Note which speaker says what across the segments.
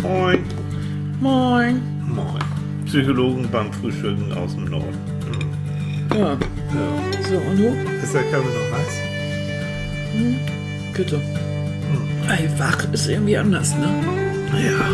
Speaker 1: Moin.
Speaker 2: Moin.
Speaker 1: Moin. Psychologen beim Frühstücken aus dem Norden.
Speaker 2: Ja. So, und du?
Speaker 1: Ist der Kaffee noch heiß?
Speaker 2: Bitte. Ey, wach ist irgendwie anders, ne?
Speaker 1: Ja.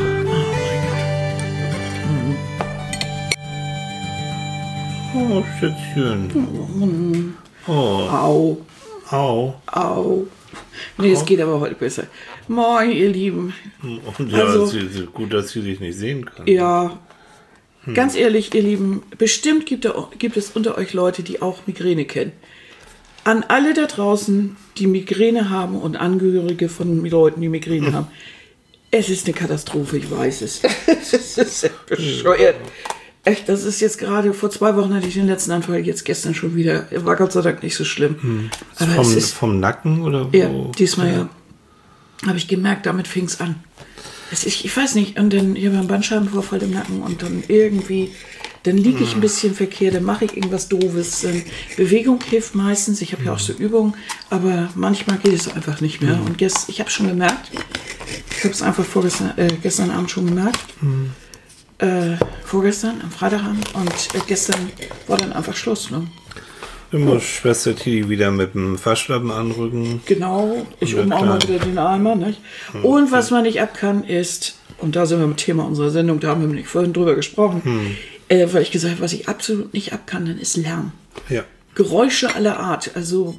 Speaker 1: Oh, Schätzchen. Oh.
Speaker 2: Au.
Speaker 1: Au.
Speaker 2: Au. Nee, es geht aber heute besser. Moin, ihr Lieben.
Speaker 1: Und ja,
Speaker 2: Also-
Speaker 1: es ist gut, dass sie dich nicht sehen kann.
Speaker 2: Ja, ganz ehrlich, ihr Lieben, bestimmt gibt es unter euch Leute, die auch Migräne kennen. An alle da draußen, die Migräne haben und Angehörige von Leuten, die Migräne haben. Es ist eine Katastrophe, ich weiß es. Es ist bescheuert. Echt, das ist jetzt gerade, vor 2 Wochen hatte ich den letzten Anfall, jetzt gestern schon wieder. War Gott sei Dank nicht so schlimm. Aber es ist,
Speaker 1: Vom Nacken oder wo?
Speaker 2: ja, diesmal ja. Habe ich gemerkt, damit fing es an. Ich weiß nicht, und dann hier beim Bandscheibenvorfall im Nacken und dann irgendwie, dann liege ich ein bisschen verkehrt, dann mache ich irgendwas Doofes. Bewegung hilft meistens, ich habe ja auch so Übungen, aber manchmal geht es einfach nicht mehr. Und ich habe schon gemerkt, ich habe es einfach gestern Abend schon gemerkt, vorgestern, am Freitagabend, und gestern war dann einfach Schluss. Ne?
Speaker 1: Du musst Schwester Tidi wieder mit dem Fahrschlappen anrücken.
Speaker 2: Genau, ich
Speaker 1: Ja,
Speaker 2: oben auch
Speaker 1: klar.
Speaker 2: mal wieder den Eimer. Nicht? Und was man nicht ab kann ist, und da sind wir mit Thema unserer Sendung, da haben wir nämlich vorhin drüber gesprochen, weil ich gesagt habe, was ich absolut nicht ab kann, dann ist Lärm.
Speaker 1: Ja.
Speaker 2: Geräusche aller Art, also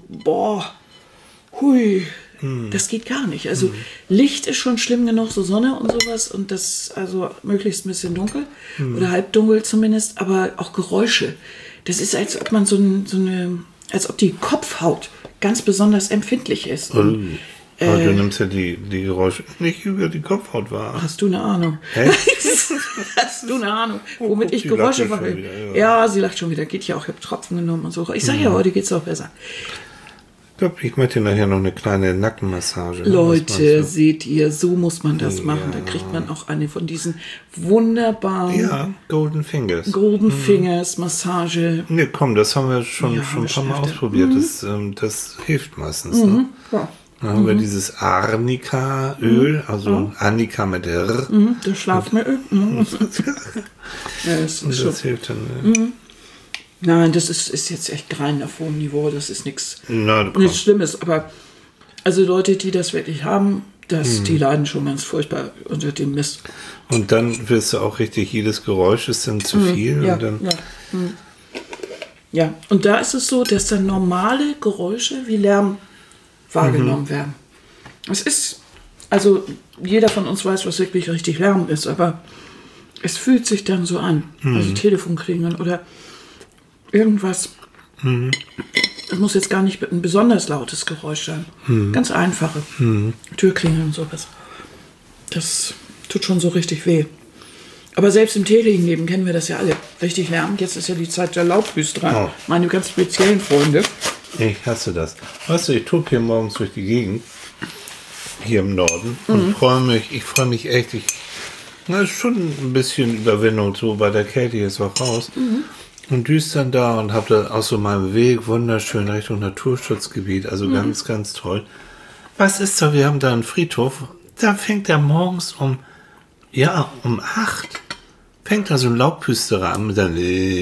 Speaker 2: hui, das geht gar nicht. Also Licht ist schon schlimm genug, so Sonne und sowas, und das, also möglichst ein bisschen dunkel oder halbdunkel zumindest, aber auch Geräusche. Das ist, als ob man als ob die Kopfhaut ganz besonders empfindlich ist.
Speaker 1: Aber du nimmst ja die Geräusche nicht über die Kopfhaut wahr.
Speaker 2: Hast du eine Ahnung?
Speaker 1: Hä?
Speaker 2: Hast du eine Ahnung, womit
Speaker 1: guck,
Speaker 2: ich
Speaker 1: die
Speaker 2: Geräusche
Speaker 1: lacht ja
Speaker 2: mache?
Speaker 1: schon wieder,
Speaker 2: Ja, sie lacht schon wieder. Geht ja auch, ich habe Tropfen genommen und so. Ich sage ja, heute geht's auch besser.
Speaker 1: Ich möchte nachher noch eine kleine Nackenmassage. Ne? Was
Speaker 2: Leute,
Speaker 1: meinst du?
Speaker 2: seht ihr, so muss man das
Speaker 1: Ja.
Speaker 2: machen. Da kriegt man auch eine von diesen wunderbaren
Speaker 1: Ja, Golden Fingers.
Speaker 2: Golden Fingers Massage.
Speaker 1: Ne, komm, das haben wir schon
Speaker 2: Ja,
Speaker 1: ein paar Mal
Speaker 2: öfter.
Speaker 1: ausprobiert. Das hilft meistens. Ne?
Speaker 2: Ja.
Speaker 1: Dann haben wir dieses Arnika-Öl, also Arnika mit R.
Speaker 2: Das Schlafmittel. Ja, das
Speaker 1: Und
Speaker 2: ist schon.
Speaker 1: das hilft dann. Ne?
Speaker 2: Nein, das ist jetzt echt kein auf hohem Niveau. Das ist nichts
Speaker 1: Na, komm.
Speaker 2: Schlimmes. Aber also Leute, die das wirklich haben, die leiden schon ganz furchtbar unter dem Mist.
Speaker 1: Und dann wirst du auch richtig, jedes Geräusch ist dann zu viel.
Speaker 2: Ja,
Speaker 1: Und dann,
Speaker 2: ja, und da ist es so, dass dann normale Geräusche wie Lärm wahrgenommen werden. Es ist, also jeder von uns weiß, was wirklich richtig Lärm ist, aber es fühlt sich dann so an. Also Telefonklingeln oder irgendwas. Es muss jetzt gar nicht ein besonders lautes Geräusch sein. Ganz einfache. Türklingeln und sowas. Das tut schon so richtig weh. Aber selbst im täglichen Leben kennen wir das ja alle. Richtig Lärm. Jetzt ist ja die Zeit der Laubhüsterer.
Speaker 1: Oh.
Speaker 2: Meine ganz speziellen Freunde.
Speaker 1: ich hasse das. Weißt du, ich tobe hier morgens durch die Gegend, hier im Norden, und ich freue mich echt. Na, ist schon ein bisschen Überwindung, so bei der Kälte jetzt auch raus. Und düst dann da und hab da auch so meinen Weg wunderschön Richtung Naturschutzgebiet, also ganz, ganz toll. Was ist da? Wir haben da einen Friedhof, da fängt er morgens um 8 fängt da so ein Laubhüsterer an mit dann,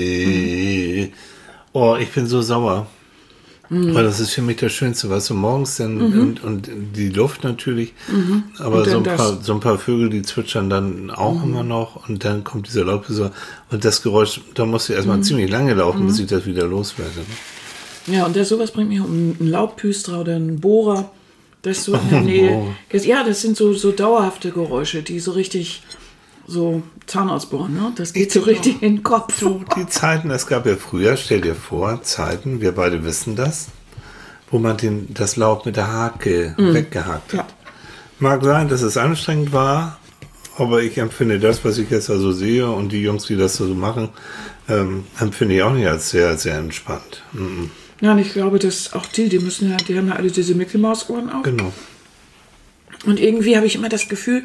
Speaker 1: oh, ich bin so sauer. Weil das ist für mich das Schönste, was du morgens dann und die Luft natürlich, aber
Speaker 2: Und dann
Speaker 1: so ein paar Vögel, die zwitschern dann auch immer noch, und dann kommt dieser Laubhüster und das Geräusch, da musst du erstmal ziemlich lange laufen, bis ich das wieder loswerde. Ne?
Speaker 2: Ja, und sowas bringt mich um einen Laubhüsterer oder einen Bohrer. Das ist so in der Nähe. Ja, das sind so dauerhafte Geräusche, die so richtig so Zahnausbohren, ne? Das geht so richtig in den Kopf.
Speaker 1: Du, die Zeiten, es gab ja früher, stell dir vor, Zeiten, wir beide wissen das, wo man das Laub mit der Hake weggehakt
Speaker 2: Ja.
Speaker 1: hat. Mag sein, dass es anstrengend war, aber ich empfinde das, was ich jetzt also sehe, und die Jungs, die das so machen, empfinde ich auch nicht als sehr, sehr entspannt.
Speaker 2: Ja, und ich glaube, dass auch die haben ja alle diese Mickey Maus Ohren auch.
Speaker 1: Genau.
Speaker 2: Und irgendwie habe ich immer das Gefühl,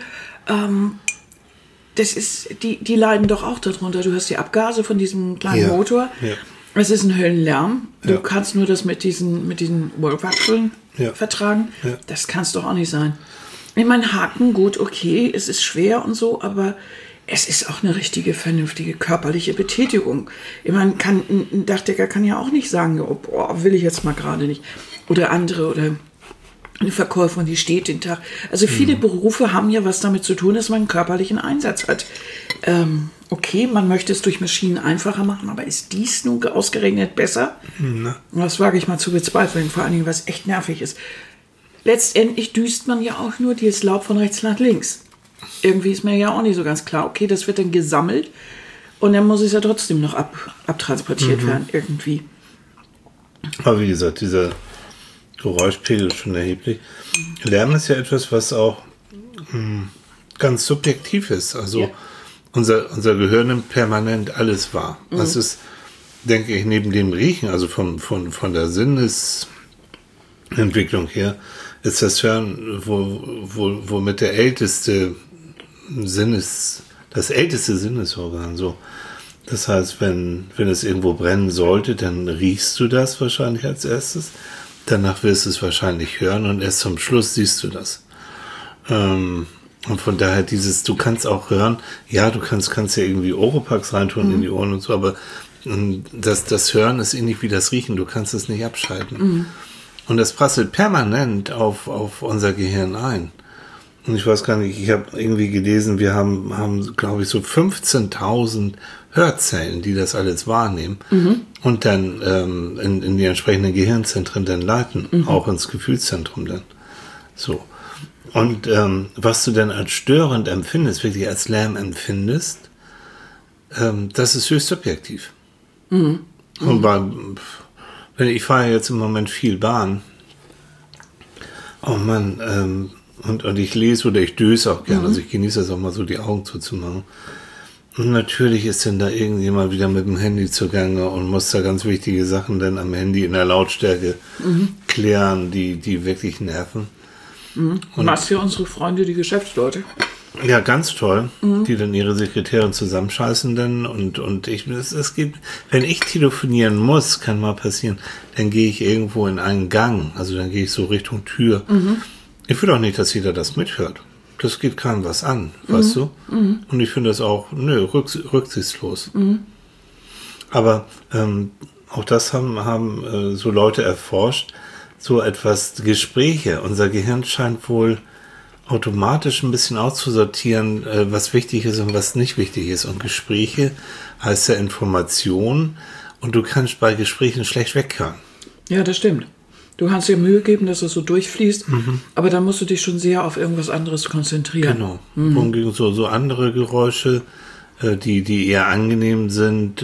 Speaker 2: das ist, die leiden doch auch darunter. Du hast die Abgase von diesem kleinen
Speaker 1: Ja,
Speaker 2: Motor.
Speaker 1: ja.
Speaker 2: Es ist ein Höllenlärm. Du
Speaker 1: Ja.
Speaker 2: kannst nur das mit diesen Wachseln
Speaker 1: Ja.
Speaker 2: vertragen.
Speaker 1: Ja.
Speaker 2: Das kann es doch auch nicht sein. Ich meine, Haken, gut, okay, es ist schwer und so, aber es ist auch eine richtige, vernünftige körperliche Betätigung. Ich meine, ein Dachdecker kann ja auch nicht sagen, oh, boah, will ich jetzt mal gerade nicht. Oder andere, oder eine Verkäuferin, die steht den Tag. Also viele Berufe haben ja was damit zu tun, dass man einen körperlichen Einsatz hat. Okay, man möchte es durch Maschinen einfacher machen, aber ist dies nun ausgerechnet besser?
Speaker 1: Na.
Speaker 2: Das wage ich mal zu bezweifeln, vor allen Dingen, was echt nervig ist. Letztendlich düst man ja auch nur dieses Laub von rechts nach links. Irgendwie ist mir ja auch nicht so ganz klar. Okay, das wird dann gesammelt und dann muss es ja trotzdem noch abtransportiert werden irgendwie.
Speaker 1: Aber wie gesagt, dieser Geräuschpegel ist schon erheblich. Lärm ist ja etwas, was auch ganz subjektiv ist. Also unser Gehör nimmt permanent alles wahr. Das ist, denke ich, neben dem Riechen, also von der Sinnesentwicklung her, ist das Hören womit das älteste Sinnesorgan. So. Das heißt, wenn es irgendwo brennen sollte, dann riechst du das wahrscheinlich als erstes. Danach wirst du es wahrscheinlich hören und erst zum Schluss siehst du das. Und von daher du kannst auch hören, ja, du kannst ja irgendwie Oropax reintun in die Ohren und so, aber das Hören ist ähnlich wie das Riechen, du kannst es nicht abschalten. Und das prasselt permanent auf unser Gehirn ein. Und ich weiß gar nicht, ich habe irgendwie gelesen, wir haben glaube ich, so 15.000 Hörzellen, die das alles wahrnehmen und dann in die entsprechenden Gehirnzentren dann leiten, auch ins Gefühlszentrum dann. So. Und was du dann als störend empfindest, wirklich als Lärm empfindest, das ist höchst subjektiv. Und ich fahre jetzt im Moment viel Bahn. Oh Mann, und ich lese oder ich döse auch gerne. Also ich genieße es auch mal so, die Augen zuzumachen. Und natürlich ist dann da irgendjemand wieder mit dem Handy zugange und muss da ganz wichtige Sachen dann am Handy in der Lautstärke klären, die wirklich nerven. Und
Speaker 2: Machst ja unsere Freunde, die Geschäftsleute.
Speaker 1: ja, ganz toll, die dann ihre Sekretärin zusammenscheißen dann und es geht, wenn ich telefonieren muss, kann mal passieren, dann gehe ich irgendwo in einen Gang, also dann gehe ich so Richtung Tür. Ich will auch nicht, dass jeder das mithört. Das geht keinem was an, weißt du? Und ich finde das auch, rücksichtslos. Aber auch das haben so Leute erforscht, so etwas Gespräche. Unser Gehirn scheint wohl automatisch ein bisschen auszusortieren, was wichtig ist und was nicht wichtig ist. Und Gespräche heißt ja Information und du kannst bei Gesprächen schlecht weghören.
Speaker 2: Ja, das stimmt. Du kannst dir Mühe geben, dass es so durchfließt, aber dann musst du dich schon sehr auf irgendwas anderes konzentrieren.
Speaker 1: Genau. Wohingegen so andere Geräusche, die eher angenehm sind,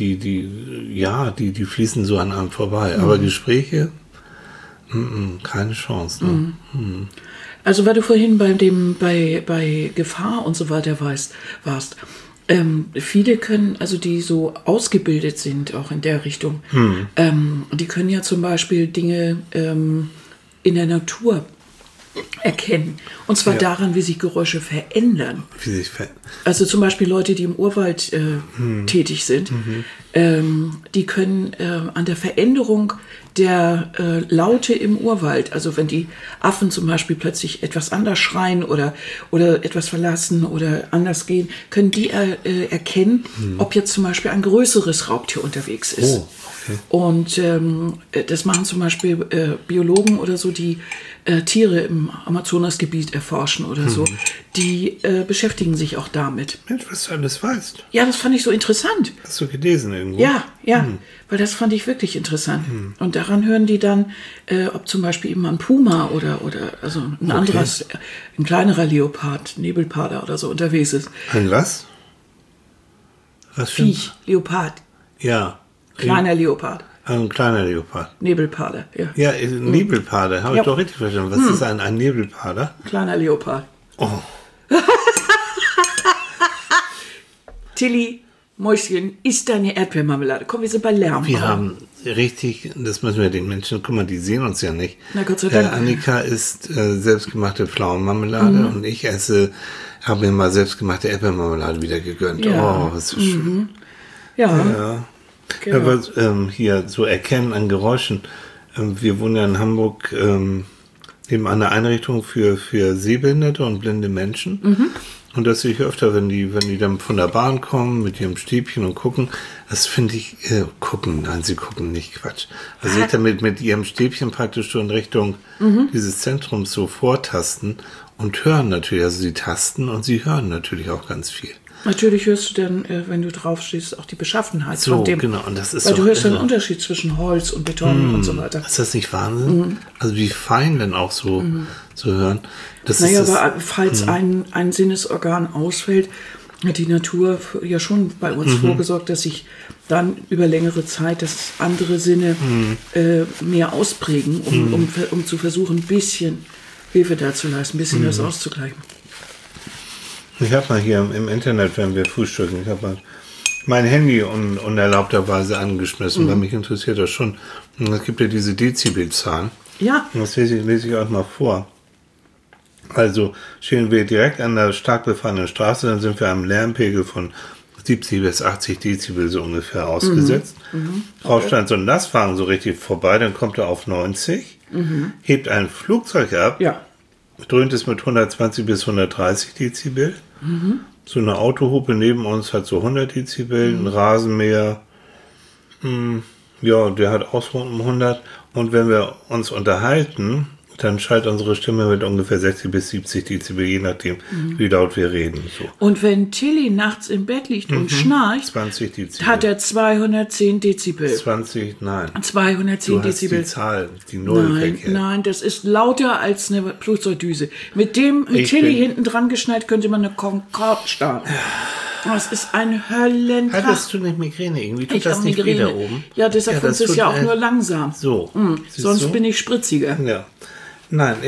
Speaker 1: die fließen so an einem vorbei. Aber Gespräche, keine Chance. Ne?
Speaker 2: Also weil du vorhin bei Gefahr und so weiter warst, viele können, also die so ausgebildet sind, auch in der Richtung, die können ja zum Beispiel Dinge in der Natur erkennen. Und zwar daran, wie sich Geräusche verändern. Also zum Beispiel Leute, die im Urwald tätig sind, die können an der Veränderung der Laute im Urwald, also wenn die Affen zum Beispiel plötzlich etwas anders schreien oder etwas verlassen oder anders gehen, können die erkennen, ob jetzt zum Beispiel ein größeres Raubtier unterwegs ist.
Speaker 1: Oh, okay.
Speaker 2: Und das machen zum Beispiel Biologen oder so, die Tiere im Amazonasgebiet erforschen oder so, die beschäftigen sich auch damit.
Speaker 1: Mensch, was du alles weißt.
Speaker 2: Ja, das fand ich so interessant.
Speaker 1: Hast du gelesen irgendwo?
Speaker 2: Ja, weil das fand ich wirklich interessant. Und daran hören die dann, ob zum Beispiel eben ein Puma oder also ein anderes, ein kleinerer Leopard, Nebelparder oder so unterwegs ist.
Speaker 1: Ein was? Was für ein
Speaker 2: Viech, Leopard,
Speaker 1: Ja.
Speaker 2: kleiner Leopard,
Speaker 1: Ein kleiner Leopard.
Speaker 2: Nebelparder, ja.
Speaker 1: Ja, Nebelparder, habe ich doch richtig verstanden. Was ist ein Nebelparder?
Speaker 2: Kleiner Leopard.
Speaker 1: Oh,
Speaker 2: Tilly, Mäuschen, isst deine Erdbeermarmelade. Komm, wir sind bei Lärm.
Speaker 1: wir haben richtig, das müssen wir den Menschen, guck mal, die sehen uns ja nicht.
Speaker 2: Na Gott sei Dank.
Speaker 1: Annika isst selbstgemachte Pflaumenmarmelade und ich habe mir mal selbstgemachte Erdbeermarmelade wieder gegönnt.
Speaker 2: Ja.
Speaker 1: Oh, was so schön.
Speaker 2: Ja. Genau.
Speaker 1: Aber hier so erkennen an Geräuschen. Wir wohnen ja in Hamburg eben eine Einrichtung für sehbehinderte und blinde Menschen. Und das sehe ich öfter, wenn die dann von der Bahn kommen mit ihrem Stäbchen und gucken. Das finde ich, nein, sie gucken nicht, Quatsch. Also sich damit mit ihrem Stäbchen praktisch so in Richtung dieses Zentrums so vortasten und hören natürlich. Also sie tasten und sie hören natürlich auch ganz viel.
Speaker 2: Natürlich hörst du dann, wenn du draufstehst, auch die Beschaffenheit
Speaker 1: So,
Speaker 2: von dem.
Speaker 1: genau. Und das ist
Speaker 2: weil du hörst
Speaker 1: irre.
Speaker 2: einen Unterschied zwischen Holz und Beton und so weiter.
Speaker 1: Ist das nicht Wahnsinn? Also wie fein denn auch so zu hören. Das
Speaker 2: Naja,
Speaker 1: ist
Speaker 2: aber falls ein Sinnesorgan ausfällt, hat die Natur ja schon bei uns vorgesorgt, dass sich dann über längere Zeit dass andere Sinne mehr ausprägen, um zu versuchen, ein bisschen Hilfe da zu leisten, ein bisschen das auszugleichen.
Speaker 1: Ich habe mal hier im Internet, wenn wir frühstücken, ich habe mal mein Handy unerlaubterweise angeschmissen, weil mich interessiert das schon. Und es gibt ja diese Dezibelzahlen.
Speaker 2: Ja.
Speaker 1: Und das lese ich euch mal vor. Also stehen wir direkt an der stark befahrenen Straße, dann sind wir am Lärmpegel von 70 bis 80 Dezibel so ungefähr ausgesetzt. Rauscht dann so ein Lastwagen so richtig vorbei, dann kommt er auf 90, hebt ein Flugzeug ab,
Speaker 2: Ja.
Speaker 1: dröhnt es mit 120 bis 130 Dezibel. So eine Autohupe neben uns hat so 100 Dezibel, ein Rasenmäher, ja, der hat auch so um 100. Und wenn wir uns unterhalten, dann schallt unsere Stimme mit ungefähr 60 bis 70 Dezibel, je nachdem, wie laut wir reden. So.
Speaker 2: Und wenn Tilly nachts im Bett liegt und schnarcht,
Speaker 1: 20 Dezibel.
Speaker 2: hat er 210 Dezibel.
Speaker 1: 20, nein.
Speaker 2: 210
Speaker 1: Du hast
Speaker 2: Dezibel.
Speaker 1: die Zahl, die Null weg.
Speaker 2: Nein, das ist lauter als eine Flugzeugdüse. Mit Tilly hinten dran geschnallt könnte man eine Concorde starten. Das ist ein Höllenkrach.
Speaker 1: Hattest du nicht Migräne irgendwie? Tut das nicht weh da oben?
Speaker 2: Ja, deshalb
Speaker 1: das
Speaker 2: ist es
Speaker 1: tut,
Speaker 2: ja auch nur langsam.
Speaker 1: So.
Speaker 2: Sonst bin ich spritziger.
Speaker 1: Ja. Nein,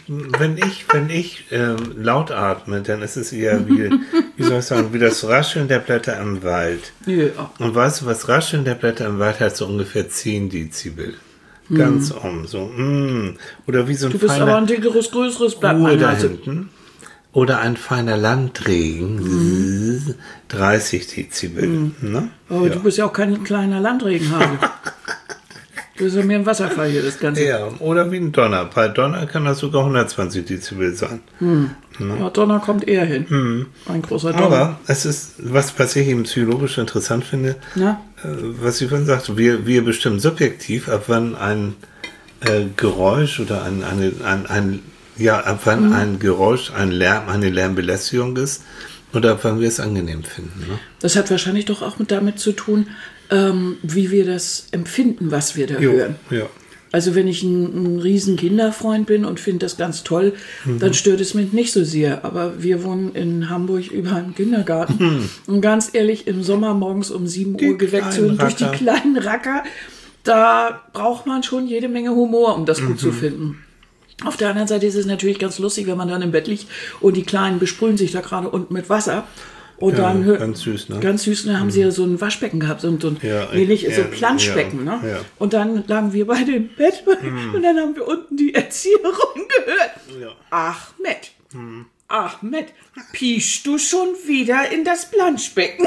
Speaker 1: wenn ich laut atme, dann ist es eher wie soll ich sagen, wie das Rascheln der Blätter im Wald.
Speaker 2: Ja.
Speaker 1: Und weißt du, was Rascheln der Blätter im Wald hat? So ungefähr 10 Dezibel. Ganz so. Oder wie so ein
Speaker 2: Du bist
Speaker 1: feiner
Speaker 2: aber ein dickeres, größeres Blatt.
Speaker 1: Ruhe
Speaker 2: mein
Speaker 1: da
Speaker 2: Hase.
Speaker 1: hinten. Oder ein feiner Landregen. 30 Dezibel. Ne?
Speaker 2: Aber du bist ja auch kein kleiner Landregenhase. Du bist ja mehr ein Wasserfall hier, das Ganze.
Speaker 1: Ja, oder wie ein Donner. Bei Donner kann das sogar 120 Dezibel sein.
Speaker 2: Ja, Donner kommt eher hin. Ein großer Donner.
Speaker 1: Aber es ist, was ich eben psychologisch interessant finde,
Speaker 2: Na?
Speaker 1: was ich vorhin sagte, wir bestimmen subjektiv, ab wann ein Geräusch oder ein Geräusch, ein Lärm, eine Lärmbelästigung ist oder ab wann wir es angenehm finden. Ne?
Speaker 2: Das hat wahrscheinlich doch auch damit zu tun, wie wir das empfinden, was wir da hören.
Speaker 1: Ja.
Speaker 2: Also wenn ich ein riesen Kinderfreund bin und finde das ganz toll, dann stört es mich nicht so sehr. Aber wir wohnen in Hamburg über einem Kindergarten. Und ganz ehrlich, im Sommer morgens um 7 Uhr geweckt zu werden durch die kleinen Racker, da braucht man schon jede Menge Humor, um das gut zu finden. Auf der anderen Seite ist es natürlich ganz lustig, wenn man dann im Bett liegt und die Kleinen besprühen sich da gerade unten mit Wasser. Und
Speaker 1: Ja,
Speaker 2: dann
Speaker 1: ganz süß, ne?
Speaker 2: Ganz süß, dann haben sie ja so ein Waschbecken gehabt, so ein so ein Planschbecken,
Speaker 1: ja,
Speaker 2: ne?
Speaker 1: ja.
Speaker 2: Und dann lagen wir beide im Bett und dann haben wir unten die Erzieherin gehört.
Speaker 1: Ja.
Speaker 2: Ahmed, Ahmed, pischst du schon wieder in das Planschbecken?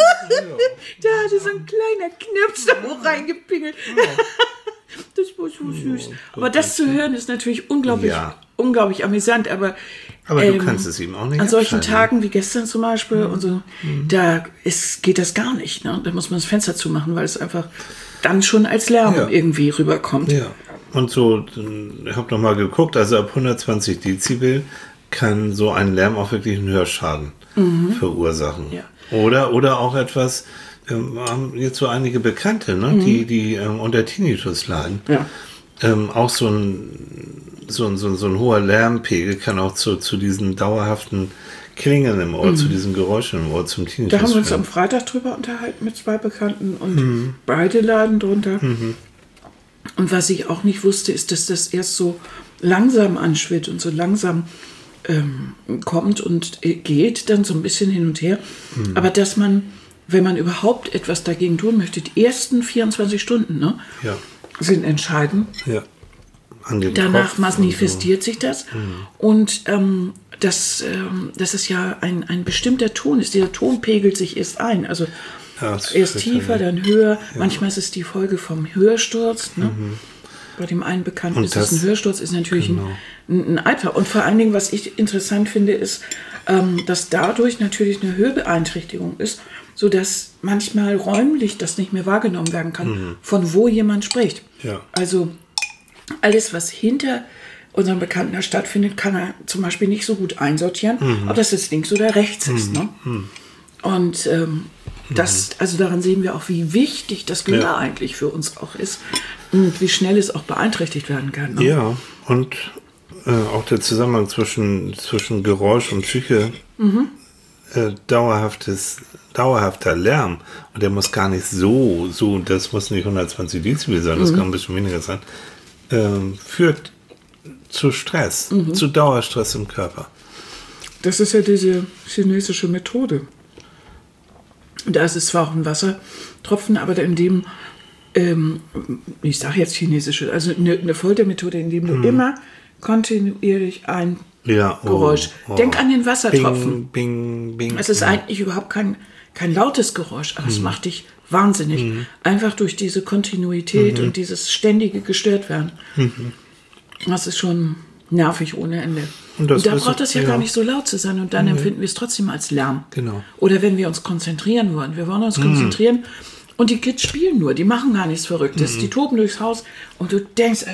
Speaker 2: Da hatte so ein kleiner Knirps da hoch reingepingelt. Das war so süß. Aber das zu hören ist natürlich unglaublich amüsant, aber
Speaker 1: du kannst es ihm auch nicht
Speaker 2: an solchen
Speaker 1: abschalten.
Speaker 2: Tagen wie gestern zum Beispiel und so, geht das gar nicht. Ne? Da muss man das Fenster zumachen, weil es einfach dann schon als Lärm irgendwie rüberkommt.
Speaker 1: Ja. Und so, ich habe nochmal geguckt, also ab 120 Dezibel kann so ein Lärm auch wirklich einen Hörschaden verursachen.
Speaker 2: Ja.
Speaker 1: Oder auch etwas, haben jetzt so einige Bekannte, ne, die unter Tinnitus leiden.
Speaker 2: Ja.
Speaker 1: Auch so ein hoher Lärmpegel kann auch zu diesen dauerhaften Klingen im Ohr, zu diesen Geräuschen im Ohr, zum Tinnitus
Speaker 2: Da haben wir uns
Speaker 1: führen.
Speaker 2: am Freitag drüber unterhalten mit 2 Bekannten und beide leiden drunter. Und was ich auch nicht wusste, ist, dass das erst so langsam anschwillt und so langsam kommt und geht, dann so ein bisschen hin und her. Aber dass man, wenn man überhaupt etwas dagegen tun möchte, die ersten 24 Stunden, ne,
Speaker 1: Ja,
Speaker 2: sind entscheidend.
Speaker 1: ja. An den
Speaker 2: Danach
Speaker 1: Kopf
Speaker 2: manifestiert sich das. Und dass es ja ein bestimmter Ton ist. Dieser Ton pegelt sich erst ein. Also
Speaker 1: Ja, das
Speaker 2: erst
Speaker 1: ist
Speaker 2: tiefer, dann höher. Manchmal ist es die Folge vom Hörsturz. Ne? Bei dem einen Bekannten
Speaker 1: Und
Speaker 2: ist es ein Hörsturz, ist natürlich
Speaker 1: genau.
Speaker 2: ein Albtraum. Und vor allen Dingen, was ich interessant finde, ist, dass dadurch natürlich eine Hörbeeinträchtigung ist, sodass manchmal räumlich das nicht mehr wahrgenommen werden kann, von wo jemand spricht.
Speaker 1: Ja.
Speaker 2: Also alles, was hinter unserem Bekannten da stattfindet, kann er zum Beispiel nicht so gut einsortieren, ob das jetzt links oder rechts ist. Ne? Und also daran sehen wir auch, wie wichtig das Gehör eigentlich für uns auch ist und wie schnell es auch beeinträchtigt werden kann. Ne?
Speaker 1: Ja, und auch der Zusammenhang zwischen Geräusch und Psyche, dauerhafter Lärm, und der muss gar nicht so, das muss nicht 120 Dezibel sein, das kann ein bisschen weniger sein, führt zu Stress, zu Dauerstress im Körper.
Speaker 2: Das ist ja diese chinesische Methode. Da ist es zwar auch ein Wassertropfen, aber in dem, ich sage jetzt chinesische, also eine Foltermethode, in dem du immer kontinuierlich ein Geräusch. Denk an den Wassertropfen.
Speaker 1: Bing, bing, bing.
Speaker 2: Es ist eigentlich überhaupt kein lautes Geräusch, aber es macht dich wahnsinnig. Einfach durch diese Kontinuität und dieses ständige Gestörtwerden. Das ist schon nervig ohne Ende. Und da braucht es ja gar nicht so laut zu sein, und dann empfinden wir es trotzdem als Lärm.
Speaker 1: Genau.
Speaker 2: Oder wenn wir uns konzentrieren wollen. Wir wollen uns konzentrieren und die Kids spielen nur, die machen gar nichts Verrücktes. Die toben durchs Haus und du denkst,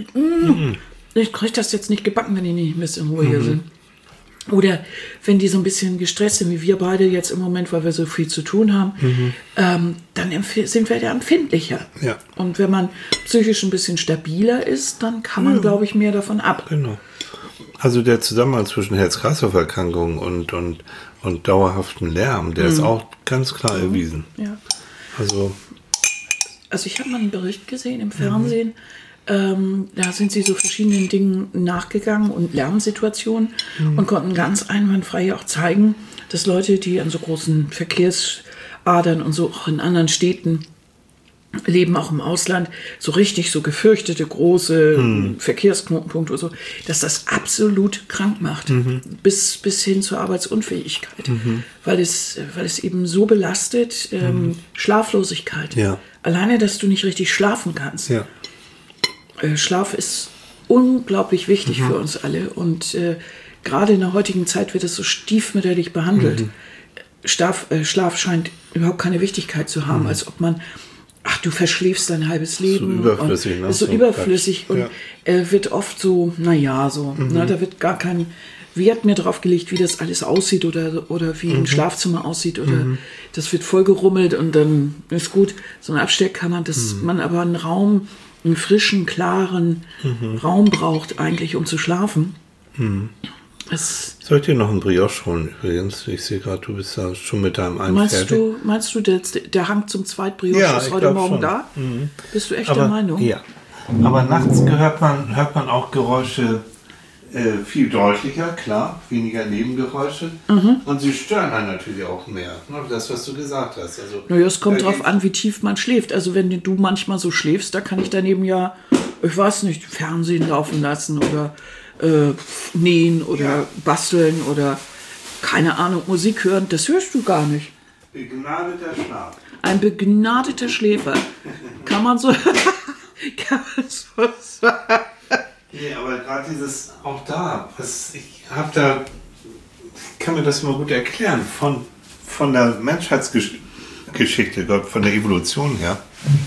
Speaker 2: ich kriege das jetzt nicht gebacken, wenn die nicht ein bisschen ruhiger sind. Oder wenn die so ein bisschen gestresst sind, wie wir beide jetzt im Moment, weil wir so viel zu tun haben, dann sind wir da empfindlicher.
Speaker 1: Ja.
Speaker 2: Und wenn man psychisch ein bisschen stabiler ist, dann kann man, glaube ich, mehr davon ab.
Speaker 1: Genau. Also der Zusammenhang zwischen Herz-Kreislauf-Erkrankungen und dauerhaftem Lärm, der ist auch ganz klar erwiesen.
Speaker 2: Ja.
Speaker 1: Also
Speaker 2: ich habe mal einen Bericht gesehen im Fernsehen, da sind sie so verschiedenen Dingen nachgegangen und Lärmsituationen und konnten ganz einwandfrei auch zeigen, dass Leute, die an so großen Verkehrsadern und so auch in anderen Städten leben, auch im Ausland, so richtig so gefürchtete große Verkehrsknotenpunkte oder so, dass das absolut krank macht, bis hin zur Arbeitsunfähigkeit, weil es eben so belastet, Schlaflosigkeit.
Speaker 1: Ja.
Speaker 2: Alleine, dass du nicht richtig schlafen kannst.
Speaker 1: ja.
Speaker 2: Schlaf ist unglaublich wichtig für uns alle, und gerade in der heutigen Zeit wird es so stiefmütterlich behandelt. Schlaf scheint überhaupt keine Wichtigkeit zu haben, als ob man, du verschläfst dein halbes Leben.
Speaker 1: So überflüssig.
Speaker 2: Ist so überflüssig und wird oft so, da wird gar kein Wert mehr drauf gelegt, wie das alles aussieht oder wie ein Schlafzimmer aussieht, oder das wird voll gerummelt und dann ist gut. So eine Abstellkammer, dass man aber einen frischen, klaren Raum braucht eigentlich, um zu schlafen.
Speaker 1: Soll ich dir noch einen Brioche holen übrigens? Ich sehe gerade, du bist da schon mit deinem einen fertig.
Speaker 2: Meinst du, der Hang zum Zweitbrioche ist heute Morgen schon da? Bist du echt der Meinung?
Speaker 1: Ja. Aber nachts hört man auch Geräusche viel deutlicher, klar, weniger Nebengeräusche. Und sie stören einen natürlich auch mehr. Ne? Das, was du gesagt hast. Also,
Speaker 2: es kommt drauf an, wie tief man schläft. Also wenn du manchmal so schläfst, da kann ich daneben ich weiß nicht, Fernsehen laufen lassen oder nähen oder basteln oder keine Ahnung, Musik hören. Das hörst du gar nicht.
Speaker 1: Begnadeter Schlaf.
Speaker 2: Ein begnadeter Schläfer. Kann man so sagen.
Speaker 1: Nee, aber gerade dieses, auch da, ich kann mir das immer gut erklären, von der Menschheitsgeschichte, von der Evolution her,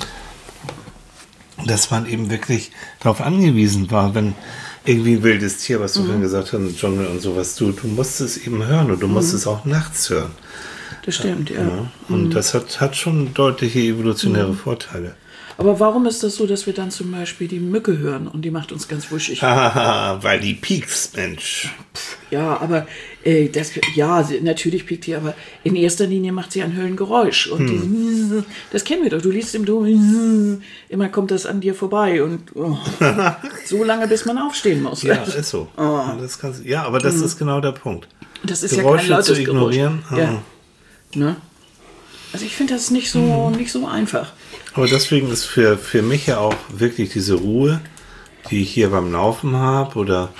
Speaker 1: dass man eben wirklich darauf angewiesen war, wenn irgendwie ein wildes Tier, was du vorhin gesagt hast, im Dschungel und sowas, du musst es eben hören und du musst es auch nachts hören.
Speaker 2: Das stimmt, ja.
Speaker 1: Und das hat schon deutliche evolutionäre Vorteile.
Speaker 2: Aber warum ist das so, dass wir dann zum Beispiel die Mücke hören und die macht uns ganz wuschig?
Speaker 1: Weil die piekst, Mensch.
Speaker 2: Ja, aber natürlich piekt die, aber in erster Linie macht sie ein Höllengeräusch. Und das kennen wir doch. Du liest im Dom, immer kommt das an dir vorbei und so lange, bis man aufstehen muss.
Speaker 1: Ja, ist so. Oh. Aber das ist genau der Punkt.
Speaker 2: Das ist
Speaker 1: Geräusche
Speaker 2: ja kein lautes
Speaker 1: zu ignorieren.
Speaker 2: Geräusch. Ja. Ne? Also ich finde das nicht so einfach.
Speaker 1: Aber deswegen ist für mich ja auch wirklich diese Ruhe, die ich hier beim Laufen habe oder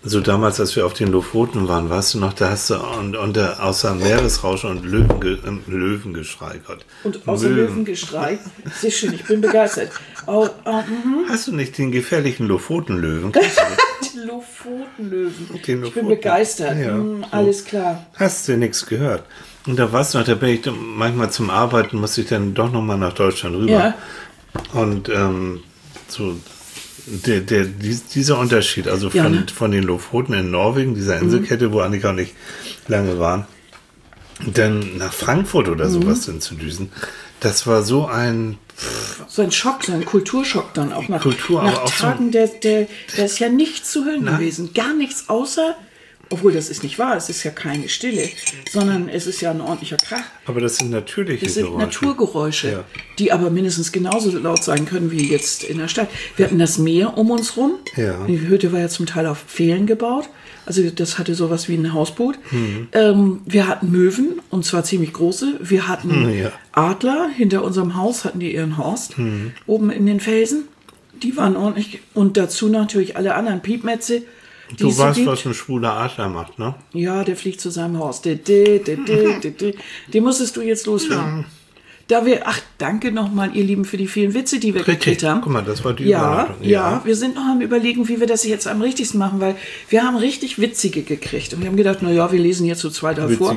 Speaker 1: So damals, als wir auf den Lofoten waren, weißt du noch, da hast du außer Meeresrauschen und Löwengeschrei, Gott.
Speaker 2: Und außer Löwengeschrei, sehr schön, ich bin begeistert.
Speaker 1: Hast du nicht den gefährlichen Lofotenlöwen?
Speaker 2: Die Lofotenlöwen. Ich bin begeistert.
Speaker 1: Ja,
Speaker 2: alles klar.
Speaker 1: Hast du nichts gehört? Und da warst du noch, da bin ich manchmal zum Arbeiten, musste ich dann doch nochmal nach Deutschland rüber.
Speaker 2: Ja.
Speaker 1: Und so dieser Unterschied, also von den Lofoten in Norwegen, dieser Inselkette, wo Annika und ich lange waren, dann nach Frankfurt oder sowas dann zu düsen, das war so ein
Speaker 2: Schock, so ein Kulturschock dann auch nach
Speaker 1: aber auch
Speaker 2: Tagen, der ist ja nichts zu hören gewesen. Gar nichts außer, obwohl das ist nicht wahr, es ist ja keine Stille, sondern es ist ja ein ordentlicher Krach.
Speaker 1: Aber das sind natürliche
Speaker 2: Das sind
Speaker 1: Geräusche.
Speaker 2: Naturgeräusche, die aber mindestens genauso laut sein können wie jetzt in der Stadt. Wir hatten das Meer um uns rum.
Speaker 1: Ja.
Speaker 2: Die Hütte war ja zum Teil auf Pfählen gebaut. Also das hatte sowas wie ein Hausboot. Wir hatten Möwen, und zwar ziemlich große. Wir hatten Adler. Hinter unserem Haus hatten die ihren Horst. Oben in den Felsen. Die waren ordentlich. Und dazu natürlich alle anderen Piepmetze.
Speaker 1: Du weißt, was ein schwuler Adler macht, ne?
Speaker 2: Ja, der fliegt zu seinem Horst. Den musstest du jetzt loswerden. Danke nochmal, ihr Lieben, für die vielen Witze, die wir gekriegt haben.
Speaker 1: Guck mal, das war die
Speaker 2: Überleitung. Ja, wir sind noch am Überlegen, wie wir das jetzt am richtigsten machen, weil wir haben richtig witzige gekriegt. Und wir haben gedacht, wir lesen jetzt so 2 davor.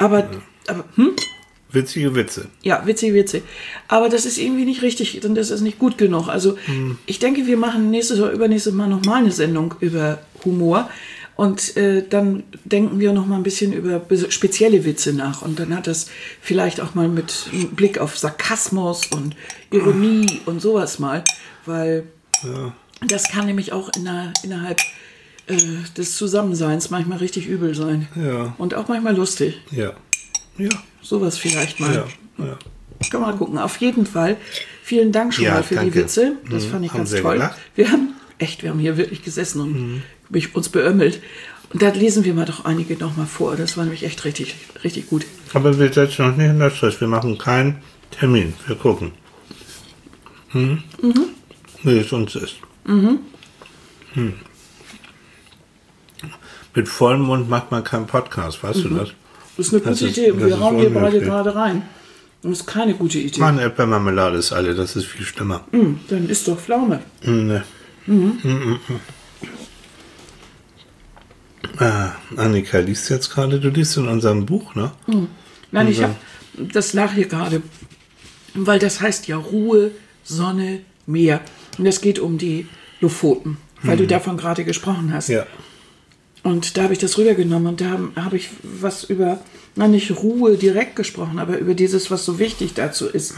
Speaker 1: Witzige Witze.
Speaker 2: Ja, witzige Witze. Aber das ist irgendwie nicht richtig, denn das ist nicht gut genug. Also ich denke, wir machen nächstes oder übernächstes Mal nochmal eine Sendung über Humor. Und dann denken wir noch mal ein bisschen über spezielle Witze nach. Und dann hat das vielleicht auch mal mit Blick auf Sarkasmus und Ironie und sowas mal. Weil das kann nämlich auch innerhalb des Zusammenseins manchmal richtig übel sein.
Speaker 1: Ja.
Speaker 2: Und auch manchmal lustig.
Speaker 1: Ja. Ja.
Speaker 2: Sowas vielleicht mal.
Speaker 1: Ja.
Speaker 2: Kann man gucken. Auf jeden Fall. Vielen Dank schon mal für die Witze. Das fand ich ganz toll. Gelacht. Wir haben hier wirklich gesessen und uns beömmelt. Und da lesen wir mal doch einige noch mal vor. Das war nämlich echt richtig, richtig gut.
Speaker 1: Aber wir setzen uns nicht in das Stress. Wir machen keinen Termin. Wir gucken. Wie es uns ist. Mit vollem Mund macht man keinen Podcast. Weißt du das?
Speaker 2: Das ist eine gute Idee. Und wir hauen hier beide gerade rein. Das ist keine gute Idee.
Speaker 1: Mann, Erdbeermarmelade ist alle. Das ist viel schlimmer.
Speaker 2: Dann ist doch Pflaume.
Speaker 1: Ne. Annika liest jetzt gerade. Du liest in unserem Buch, ne?
Speaker 2: Nein, ich habe das lag hier gerade. Weil das heißt ja Ruhe, Sonne, Meer. Und es geht um die Lofoten. Weil du davon gerade gesprochen hast.
Speaker 1: Ja.
Speaker 2: Und da habe ich das rübergenommen und da habe ich was über, nicht Ruhe direkt gesprochen, aber über dieses, was so wichtig dazu ist.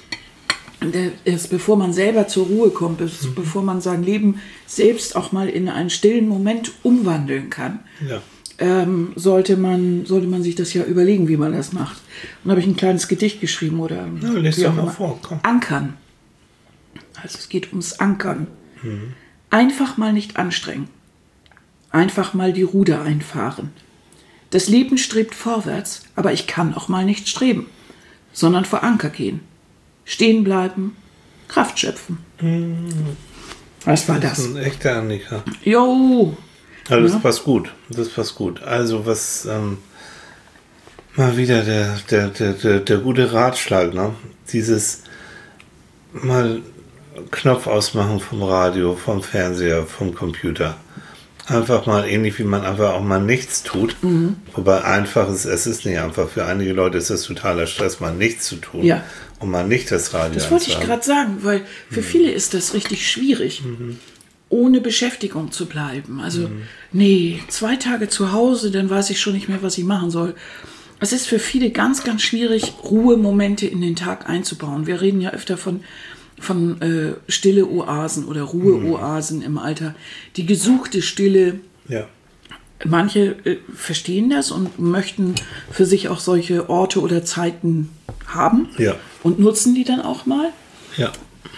Speaker 2: Bevor man selber zur Ruhe kommt, bevor man sein Leben selbst auch mal in einen stillen Moment umwandeln kann, sollte man sich das ja überlegen, wie man das macht. Und da habe ich ein kleines Gedicht geschrieben oder
Speaker 1: lest doch mal vor. Komm.
Speaker 2: Ankern. Also es geht ums Ankern. Einfach mal nicht anstrengen. Einfach mal die Ruder einfahren. Das Leben strebt vorwärts, aber ich kann auch mal nicht streben, sondern vor Anker gehen. Stehen bleiben, Kraft schöpfen. Was war das?
Speaker 1: Das ist ein echter Annika.
Speaker 2: Jo.
Speaker 1: Also das passt gut. Das passt gut. Also was mal wieder der gute Ratschlag, ne? Dieses mal Knopf ausmachen vom Radio, vom Fernseher, vom Computer. Einfach mal ähnlich wie man einfach auch mal nichts tut. Wobei einfach ist, es ist nicht einfach. Für einige Leute ist es totaler Stress, mal nichts zu tun. Ja. Und mal nicht das Radio
Speaker 2: Das wollte ich gerade sagen, weil für viele ist das richtig schwierig, ohne Beschäftigung zu bleiben. Also, 2 Tage zu Hause, dann weiß ich schon nicht mehr, was ich machen soll. Es ist für viele ganz, ganz schwierig, Ruhemomente in den Tag einzubauen. Wir reden ja öfter von stille Oasen oder Ruheoasen im Alter. Die gesuchte Stille.
Speaker 1: Ja.
Speaker 2: Manche verstehen das und möchten für sich auch solche Orte oder Zeiten haben und nutzen die dann auch mal.
Speaker 1: Ja.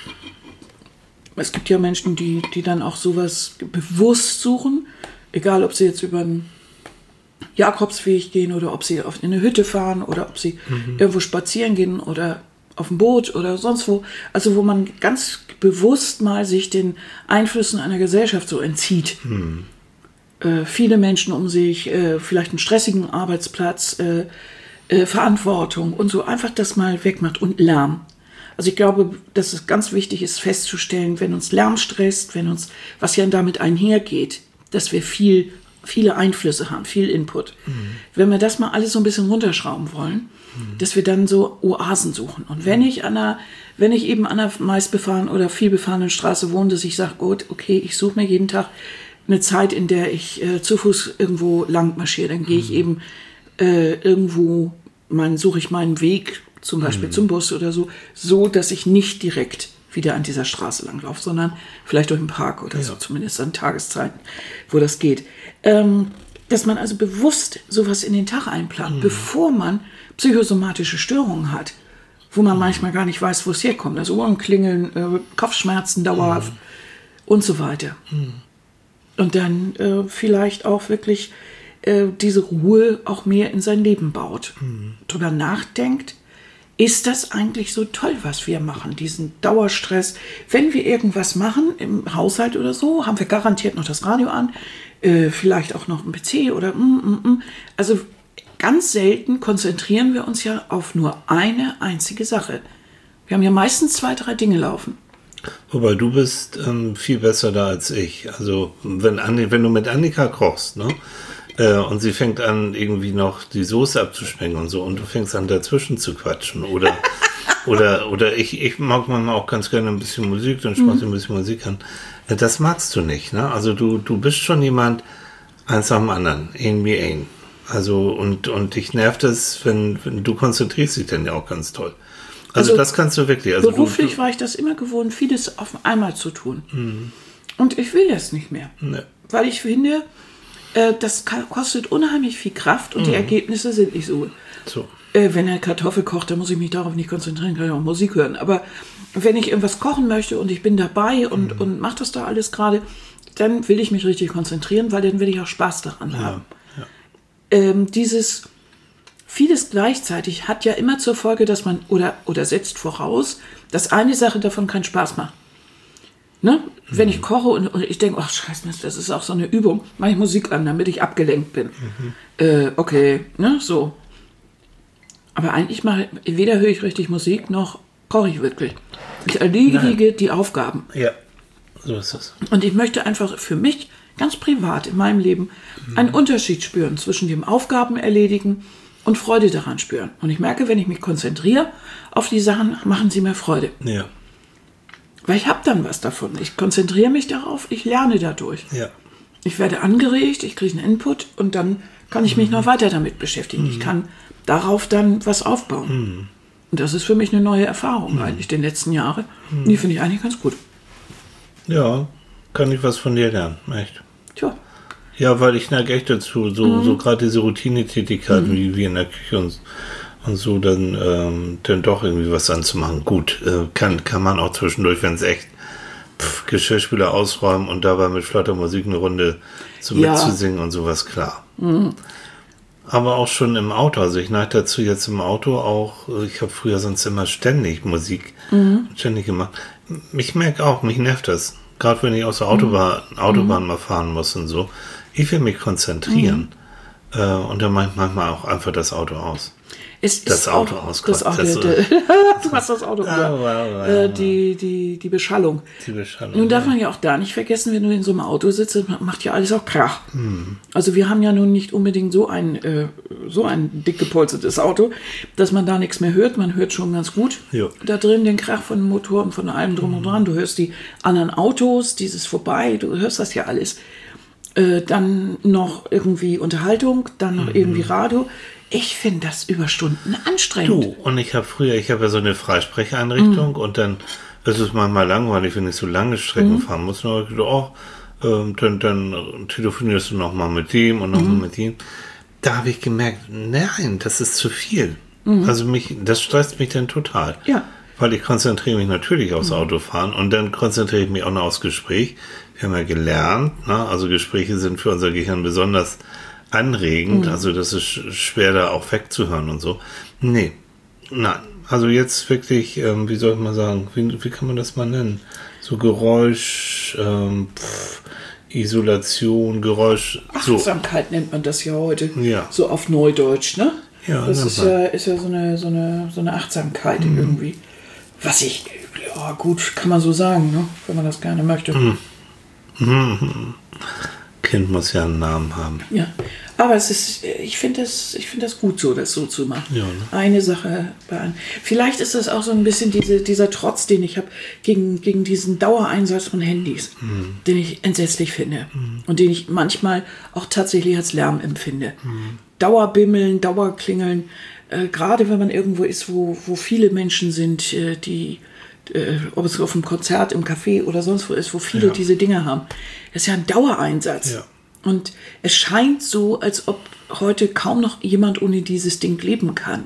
Speaker 2: Es gibt ja Menschen, die dann auch sowas bewusst suchen, egal ob sie jetzt über einen Jakobsweg gehen oder ob sie in eine Hütte fahren oder ob sie irgendwo spazieren gehen oder auf dem Boot oder sonst wo. Also wo man ganz bewusst mal sich den Einflüssen einer Gesellschaft so entzieht. viele Menschen um sich, vielleicht einen stressigen Arbeitsplatz, Verantwortung und so einfach das mal wegmacht und Lärm. Also ich glaube, dass es ganz wichtig ist festzustellen, wenn uns Lärm stresst, wenn uns, was ja damit einhergeht, dass wir viele Einflüsse haben, viel Input. Wenn wir das mal alles so ein bisschen runterschrauben wollen, dass wir dann so Oasen suchen. Und wenn ich eben an einer meist befahrenen oder viel befahrenen Straße wohne, dass ich sage, gut, okay, ich suche mir jeden Tag eine Zeit, in der ich zu Fuß irgendwo lang marschiere, dann gehe ich eben irgendwo, suche ich meinen Weg, zum Beispiel zum Bus oder so, dass ich nicht direkt wieder an dieser Straße langlaufe, sondern vielleicht durch den Park oder so, zumindest an Tageszeiten, wo das geht. Dass man also bewusst sowas in den Tag einplant, bevor man psychosomatische Störungen hat, wo man manchmal gar nicht weiß, wo es herkommt. Also Ohrenklingeln, Kopfschmerzen dauerhaft und so weiter. Und dann vielleicht auch wirklich diese Ruhe auch mehr in sein Leben baut. Drüber nachdenkt, ist das eigentlich so toll, was wir machen, diesen Dauerstress? Wenn wir irgendwas machen, im Haushalt oder so, haben wir garantiert noch das Radio an, vielleicht auch noch ein PC oder Also ganz selten konzentrieren wir uns ja auf nur eine einzige Sache. Wir haben ja meistens 2, 3 Dinge laufen.
Speaker 1: Wobei du bist viel besser da als ich. Also wenn du mit Annika kochst, ne? Und sie fängt an, irgendwie noch die Soße abzuschmecken und so, und du fängst an, dazwischen zu quatschen. Oder ich mag manchmal auch ganz gerne ein bisschen Musik, dann schmeißt du ein bisschen Musik an. Das magst du nicht, ne? Also du bist schon jemand, eins nach dem anderen, ein wie ein. Also, und dich nervt es, wenn du konzentrierst dich dann ja auch ganz toll. Also das kannst du wirklich. Also
Speaker 2: beruflich war ich das immer gewohnt, vieles auf einmal zu tun. Und ich will das nicht mehr. Nee. Weil ich finde, das kostet unheimlich viel Kraft und die Ergebnisse sind nicht so. Wenn er Kartoffel kocht, dann muss ich mich darauf nicht konzentrieren, kann ich auch Musik hören. Aber wenn ich irgendwas kochen möchte und ich bin dabei und mache das da alles gerade, dann will ich mich richtig konzentrieren, weil dann will ich auch Spaß daran haben. Ja. Dieses vieles gleichzeitig hat ja immer zur Folge, dass man oder setzt voraus, dass eine Sache davon keinen Spaß macht. Ne? Wenn ich koche und ich denke, ach scheiße, das ist auch so eine Übung, mache ich Musik an, damit ich abgelenkt bin. Okay, ne, so. Aber eigentlich weder höre ich richtig Musik, noch koche ich wirklich. Ich erledige die Aufgaben.
Speaker 1: Ja, so ist es.
Speaker 2: Und ich möchte einfach für mich, ganz privat in meinem Leben, einen Unterschied spüren zwischen dem Aufgaben erledigen und Freude daran spüren. Und ich merke, wenn ich mich konzentriere auf die Sachen, machen sie mir Freude.
Speaker 1: Ja.
Speaker 2: Weil ich habe dann was davon. Ich konzentriere mich darauf, ich lerne dadurch.
Speaker 1: Ja.
Speaker 2: Ich werde angeregt, ich kriege einen Input und dann kann ich mich noch weiter damit beschäftigen. Ich kann darauf dann was aufbauen. Und das ist für mich eine neue Erfahrung eigentlich, den letzten Jahren. Die finde ich eigentlich ganz gut.
Speaker 1: Ja, kann ich was von dir lernen, echt.
Speaker 2: Tja.
Speaker 1: Ja, weil ich neige echt dazu, so gerade diese Routinetätigkeiten wie in der Küche und so, dann doch irgendwie was anzumachen. Gut, kann man auch zwischendurch, wenn es echt Geschirrspüler ausräumen und dabei mit flotter Musik eine Runde mitzusingen und sowas, klar. Aber auch schon im Auto, also ich neige dazu jetzt im Auto auch, ich habe früher sonst immer ständig Musik ständig gemacht. Ich merke auch, mich nervt das. Gerade wenn ich aus der Autobahn mal fahren muss und so. Ich will mich konzentrieren. Und dann mache ich manchmal auch einfach das Auto aus.
Speaker 2: Das Auto auskommt. Du hast das Auto die Beschallung. Nun darf man ja auch da nicht vergessen, wenn du in so einem Auto sitzt, macht ja alles auch Krach. Also wir haben ja nun nicht unbedingt so ein dick gepolstertes Auto, dass man da nichts mehr hört. Man hört schon ganz gut da drin den Krach von dem Motor und von allem drum und dran. Du hörst die anderen Autos, dieses vorbei, du hörst das ja alles. Dann noch irgendwie Unterhaltung, dann noch irgendwie Radio. Ich finde das über Stunden anstrengend.
Speaker 1: Und ich habe ja so eine Freisprecheinrichtung und dann ist es manchmal langweilig, wenn ich so lange Strecken fahren muss. Dann telefonierst du nochmal mit dem und nochmal mit dem. Da habe ich gemerkt, nein, das ist zu viel. Also das stresst mich dann total.
Speaker 2: Ja.
Speaker 1: Weil ich konzentriere mich natürlich aufs Autofahren und dann konzentriere ich mich auch noch aufs Gespräch. Wir haben ja gelernt, ne? Also Gespräche sind für unser Gehirn besonders anregend, also das ist schwer da auch wegzuhören und so. Nein. Also jetzt wirklich, wie soll ich mal sagen, wie kann man das mal nennen? So Geräusch, Isolation, Geräusch. So.
Speaker 2: Achtsamkeit nennt man das ja heute.
Speaker 1: Ja.
Speaker 2: So auf Neudeutsch, ne?
Speaker 1: Ja,
Speaker 2: das ist ja so eine Achtsamkeit irgendwie. Was ich, ja gut, kann man so sagen, ne? Wenn man das gerne möchte.
Speaker 1: Kind muss ja einen Namen haben.
Speaker 2: Ja, aber ich finde das gut so, das so zu machen.
Speaker 1: Ja, ne?
Speaker 2: Eine Sache bei einem. Vielleicht ist das auch so ein bisschen dieser Trotz, den ich habe gegen diesen Dauereinsatz von Handys, den ich entsetzlich finde und den ich manchmal auch tatsächlich als Lärm empfinde. Dauerbimmeln, Dauerklingeln, gerade wenn man irgendwo ist, wo viele Menschen sind, die ob es auf einem Konzert, im Café oder sonst wo ist, wo viele diese Dinge haben. Das ist ja ein Dauereinsatz. Ja. Und es scheint so, als ob heute kaum noch jemand ohne dieses Ding leben kann.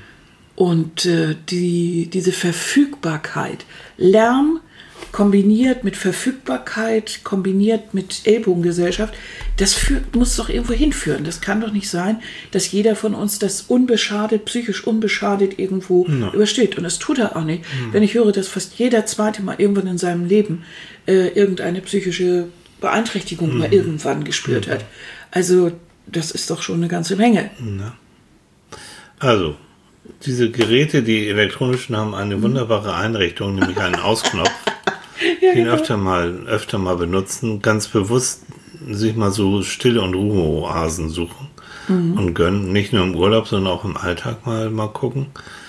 Speaker 2: Und diese Verfügbarkeit, Lärm kombiniert mit Verfügbarkeit, kombiniert mit Ellbogengesellschaft, das muss doch irgendwo hinführen. Das kann doch nicht sein, dass jeder von uns das unbeschadet, psychisch unbeschadet irgendwo übersteht. Und das tut er auch nicht. Wenn ich höre, dass fast jeder zweite Mal irgendwann in seinem Leben irgendeine psychische Beeinträchtigung mal irgendwann gespürt hat. Also das ist doch schon eine ganze Menge.
Speaker 1: Ja. Also, diese Geräte, die elektronischen, haben eine wunderbare Einrichtung, nämlich einen Ausknopf.
Speaker 2: Ja,
Speaker 1: den
Speaker 2: genau.
Speaker 1: öfter mal benutzen, ganz bewusst sich mal so Stille- und Ruheoasen suchen und gönnen. Nicht nur im Urlaub, sondern auch im Alltag mal gucken.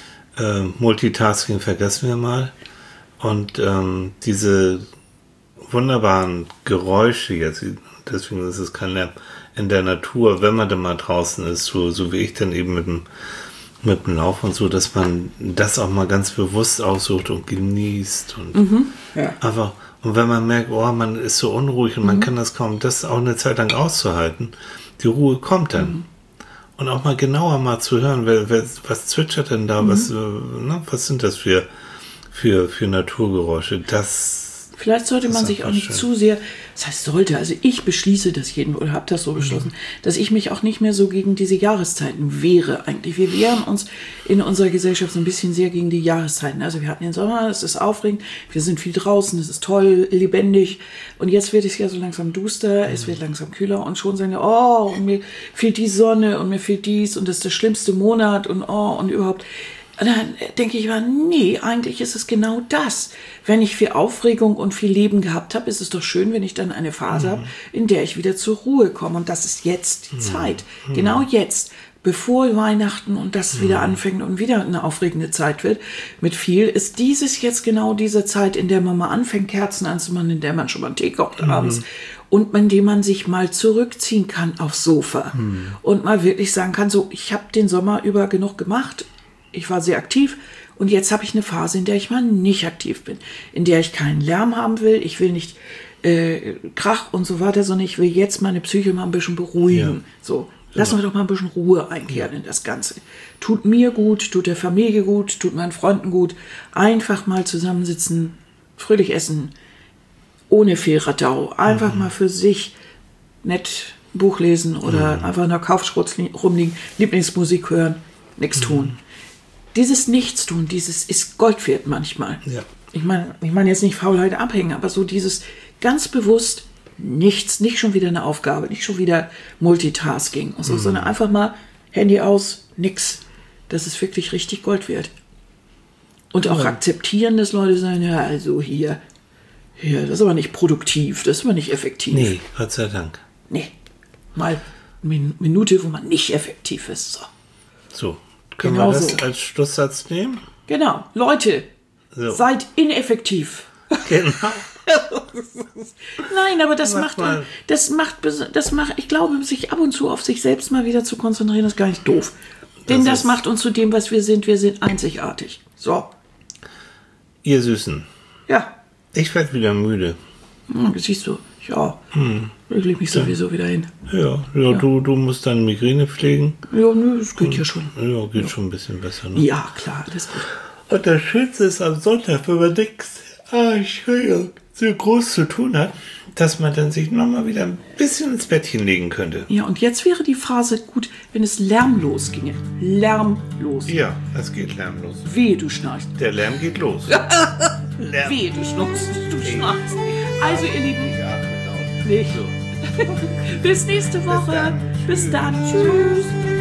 Speaker 1: Multitasking vergessen wir mal. Und diese wunderbaren Geräusche jetzt, deswegen ist es kein Lärm, in der Natur, wenn man dann mal draußen ist, so wie ich dann eben mit dem Lauf und so, dass man das auch mal ganz bewusst aussucht und genießt und einfach, und wenn man merkt, oh, man ist so unruhig und man kann das kaum, das auch eine Zeit lang auszuhalten, die Ruhe kommt dann. Und auch mal genauer mal zu hören, was zwitschert denn da, was sind das für Naturgeräusche,
Speaker 2: Vielleicht sollte man sich auch nicht zu sehr, das heißt sollte, also ich beschließe das oder habe das so beschlossen, dass ich mich auch nicht mehr so gegen diese Jahreszeiten wehre eigentlich. Wir wehren uns in unserer Gesellschaft so ein bisschen sehr gegen die Jahreszeiten. Also wir hatten den Sommer, es ist aufregend, wir sind viel draußen, es ist toll, lebendig und jetzt wird es ja so langsam duster, es wird langsam kühler und schon sagen wir, oh, und mir fehlt die Sonne und mir fehlt dies und das ist der schlimmste Monat und oh und überhaupt. Und dann denke ich mal, nee, eigentlich ist es genau das. Wenn ich viel Aufregung und viel Leben gehabt habe, ist es doch schön, wenn ich dann eine Phase habe, in der ich wieder zur Ruhe komme. Und das ist jetzt die Zeit. Genau jetzt, bevor Weihnachten und das wieder anfängt und wieder eine aufregende Zeit wird. Mit viel ist dieses jetzt genau diese Zeit, in der man mal anfängt, Kerzen anzumachen, in der man schon mal einen Tee kocht abends. Und in dem man sich mal zurückziehen kann aufs Sofa. Und mal wirklich sagen kann, so, ich habe den Sommer über genug gemacht. Ich war sehr aktiv und jetzt habe ich eine Phase, in der ich mal nicht aktiv bin, in der ich keinen Lärm haben will, ich will nicht Krach und so weiter, sondern ich will jetzt meine Psyche mal ein bisschen beruhigen. Ja. So, lassen wir doch mal ein bisschen Ruhe einkehren in das Ganze. Tut mir gut, tut der Familie gut, tut meinen Freunden gut. Einfach mal zusammensitzen, fröhlich essen, ohne viel Radau. Einfach mal für sich nett ein Buch lesen oder einfach in der Couch rumliegen, Lieblingsmusik hören, nichts tun. Dieses Nichtstun, dieses ist Gold wert manchmal. Ja. Ich meine jetzt nicht Faulheit abhängen, aber so dieses ganz bewusst nichts, nicht schon wieder eine Aufgabe, nicht schon wieder Multitasking und so, sondern einfach mal Handy aus, nix. Das ist wirklich richtig Gold wert. Und auch akzeptieren, dass Leute sagen, ja, also hier, das ist aber nicht produktiv, das ist aber nicht effektiv.
Speaker 1: Nee, Gott sei Dank.
Speaker 2: Nee, mal eine Minute, wo man nicht effektiv ist. So.
Speaker 1: Können wir das als Schlusssatz nehmen?
Speaker 2: Genau. Leute, seid ineffektiv.
Speaker 1: Genau.
Speaker 2: Nein, aber das macht, ich glaube, sich ab und zu auf sich selbst mal wieder zu konzentrieren, ist gar nicht doof. Denn das macht uns zu dem, was wir sind. Wir sind einzigartig. So.
Speaker 1: Ihr Süßen.
Speaker 2: Ja.
Speaker 1: Ich werde wieder müde.
Speaker 2: Siehst du, ja. Ich lege mich sowieso wieder hin.
Speaker 1: Ja. Du musst deine Migräne pflegen.
Speaker 2: Ja, nö, das geht ja schon.
Speaker 1: Ja, geht schon ein bisschen besser. Ne?
Speaker 2: Ja, klar, alles gut.
Speaker 1: Und das Schönste ist am Sonntag, wenn man nichts so groß zu tun hat, dass man dann sich nochmal wieder ein bisschen ins Bettchen legen könnte.
Speaker 2: Ja, und jetzt wäre die Phrase gut, wenn es lärmlos ginge. Lärmlos.
Speaker 1: Ja, es geht lärmlos.
Speaker 2: Wehe, du schnarchst.
Speaker 1: Der Lärm geht los.
Speaker 2: Wehe, du schnarchst. Also, ihr Lieben, nicht.
Speaker 1: So.
Speaker 2: Bis nächste Woche. Bis dann. Tschüss.